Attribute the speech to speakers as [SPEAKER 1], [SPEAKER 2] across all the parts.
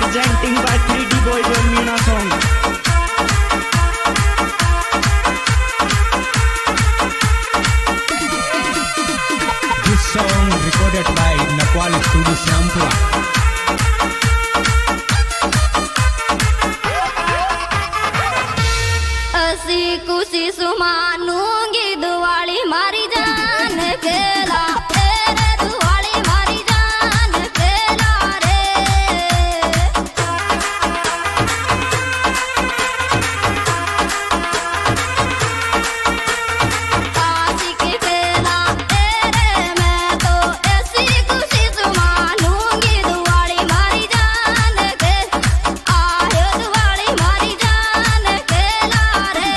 [SPEAKER 1] presenting by 3D Boys and Meena Song.
[SPEAKER 2] This song recorded by Nakwal Studio Syampura.
[SPEAKER 3] असी खुशी सुमानूंगी दुआली मारी जान केला तेरे दुआली मारी जान केला रे काशी के केला तेरे मैं तो ऐसी खुशी सुमानूंगी दुआली मारी जान के आयो दुआली मारी जान केला रे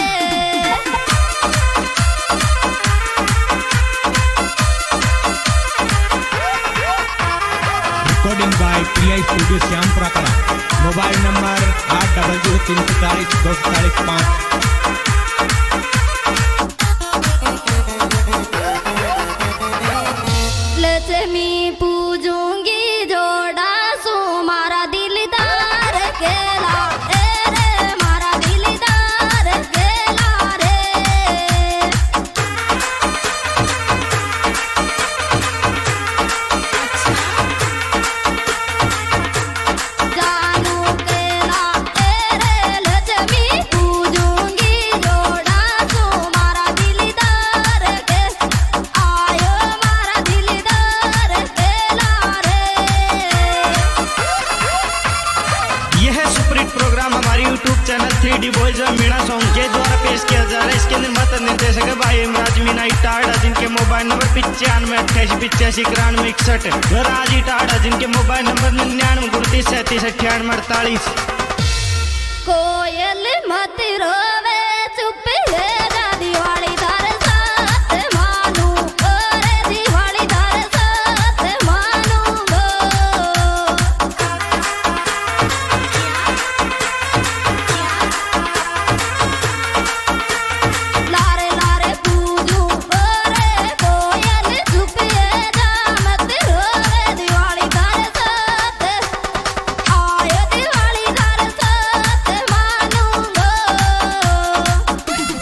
[SPEAKER 2] Recording by PI Studio Syampura Kala. Mobile number 8003402445.
[SPEAKER 3] Lakshmi पूजूंगी जोड़ा सो मारा दिलदार केला रे मारा दिलदार केला रे जानू केला रे लक्ष्मी पूजूंगी जोड़ा सो मारा दिलदार के आयो मारा दिलदार केला रे
[SPEAKER 1] यह सुपरहिट प्रोग्राम हमारे YouTube channel 3D Boys and Meena Song के द्वारा पेश किया जा रहा है। इसके निर्माता निर्देशक है भाई इमराज मीना इटाड़ा, जिनके मोबाइल नंबर 9588859161 और राज इटाड़ा, जिनके मोबाइल नंबर 9929373848।
[SPEAKER 3] कोयल मत रोवे चुप ले जा दिवाली दार साथ मानू ओरे दिवाली दार साथ मानू गो लारे लारे पूजू ओरे कोयल चुप ले जा मत रोवे दिवाली दार साथ आयो दिवाली दार साथ मानू गो